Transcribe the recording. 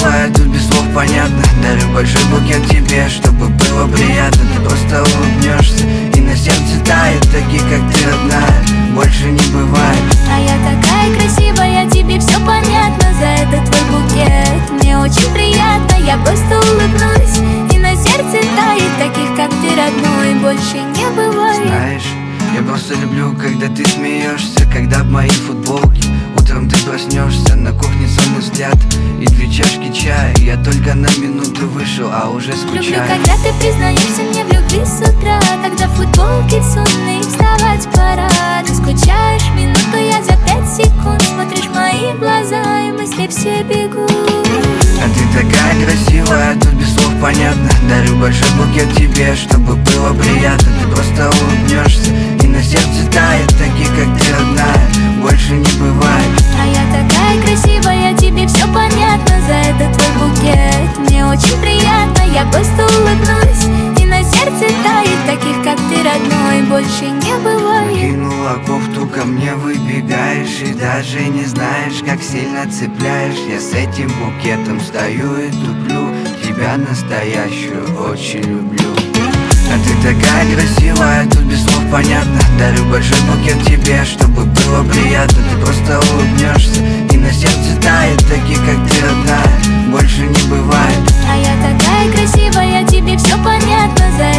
красивая, тут без слов понятно. Дарю большой букет тебе, чтобы было приятно. Ты просто улыбнешься, и на сердце тает. Таких, как ты, родная, больше не бывает. А я такая красивая, тебе все понятно. За этот твой букет мне очень приятно. Я просто улыбнусь, и на сердце тает. Таких, как ты, родной, больше не бывает. Знаешь, я просто люблю, когда ты смеешься, когда в моей футболке утром ты проснешься, на кухне сонный взгляд и 2 чашки чая. Я только на минуту вышел, а уже скучаю. Люблю, когда ты признаешься мне в любви с утра, когда в футболке сонный вставать пора. Ты скучаешь минуту, я за 5 секунд. Смотришь в мои глаза, и мысли все бегут. А ты такая красивая, тут без слов понятно. Дарю большой букет тебе, чтобы было приятно. Ты просто улыбнешься, и на сердце тает. Таких, как ты, родная, больше не бывает. А я такая красивая, тебе все понятно. За этот твой букет мне очень приятно. Я просто улыбнусь, и на сердце тает. Таких, как ты, родной, больше не бывает. Кинула кофту, ко мне выбегаешь, и даже не знаешь, как сильно цепляешь. Я с этим букетом стою и туплю. Тебя настоящую очень люблю. А ты такая красивая, тут без слов понятно. Дарю большой букет тебе, чтобы было приятно. Ты просто улыбнешься, и на сердце тает. Таких, как ты, родная, больше не бывает. А я такая красивая, тебе все понятно. За